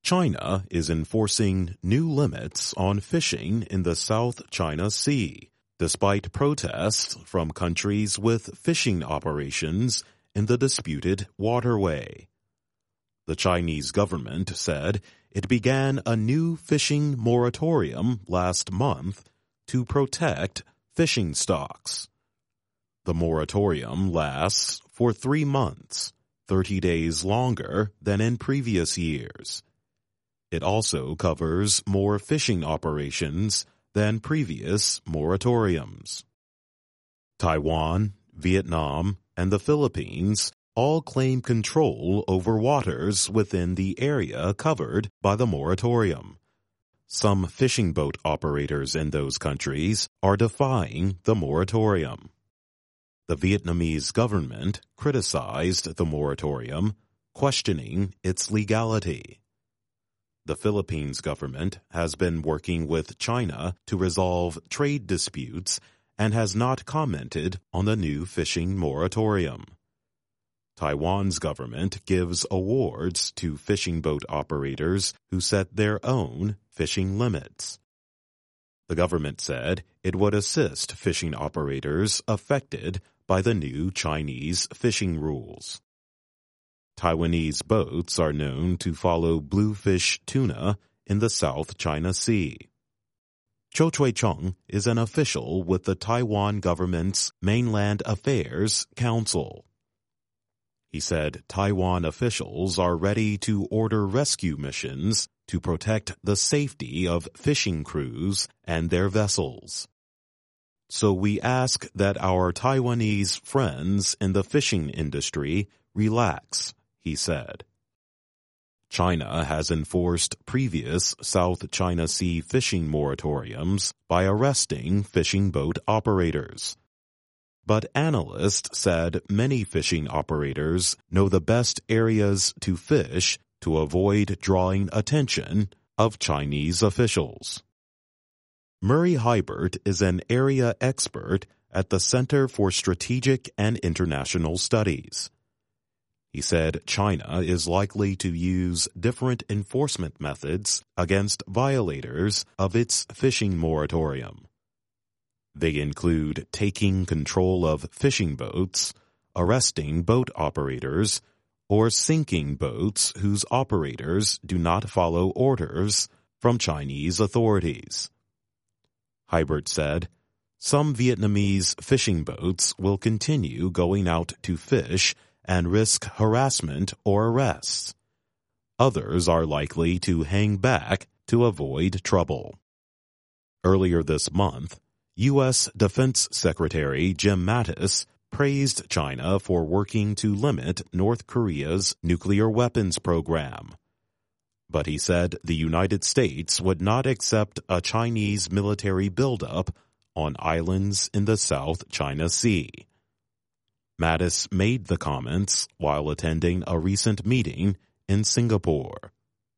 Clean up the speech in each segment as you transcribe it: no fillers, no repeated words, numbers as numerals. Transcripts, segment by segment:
China is enforcing new limits on fishing in the South China Sea, despite protests from countries with fishing operations in the disputed waterway. The Chinese government said it began a new fishing moratorium last month to protect fishing stocks. The moratorium lasts for 3 months, 30 days longer than in previous years. It also covers more fishing operations than previous moratoriums. Taiwan, Vietnam, and the Philippines all claim control over waters within the area covered by the moratorium. Some fishing boat operators in those countries are defying the moratorium. The Vietnamese government criticized the moratorium, questioning its legality. The Philippines government has been working with China to resolve trade disputes and has not commented on the new fishing moratorium. Taiwan's government gives awards to fishing boat operators who set their own fishing limits. The government said it would assist fishing operators affected by the new Chinese fishing rules. Taiwanese boats are known to follow bluefish tuna in the South China Sea. Cho Chui-chung is an official with the Taiwan government's Mainland Affairs Council. He said Taiwan officials are ready to order rescue missions to protect the safety of fishing crews and their vessels. So we ask that our Taiwanese friends in the fishing industry relax, he said. China has enforced previous South China Sea fishing moratoriums by arresting fishing boat operators. But analysts said many fishing operators know the best areas to fish to avoid drawing attention of Chinese officials. Murray Hibert is an area expert at the Center for Strategic and International Studies. He said China is likely to use different enforcement methods against violators of its fishing moratorium. They include taking control of fishing boats, arresting boat operators, or sinking boats whose operators do not follow orders from Chinese authorities. Hibert said, some Vietnamese fishing boats will continue going out to fish and risk harassment or arrests. Others are likely to hang back to avoid trouble. Earlier this month, U.S. Defense Secretary Jim Mattis praised China for working to limit North Korea's nuclear weapons program. But he said the United States would not accept a Chinese military buildup on islands in the South China Sea. Mattis made the comments while attending a recent meeting in Singapore.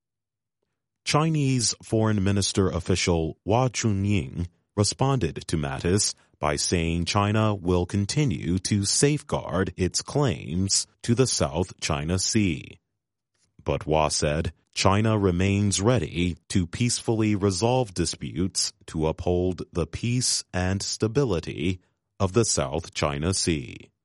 Chinese Foreign Minister official Hua Chunying responded to Mattis by saying China will continue to safeguard its claims to the South China Sea. But Hua said China remains ready to peacefully resolve disputes to uphold the peace and stability of the South China Sea.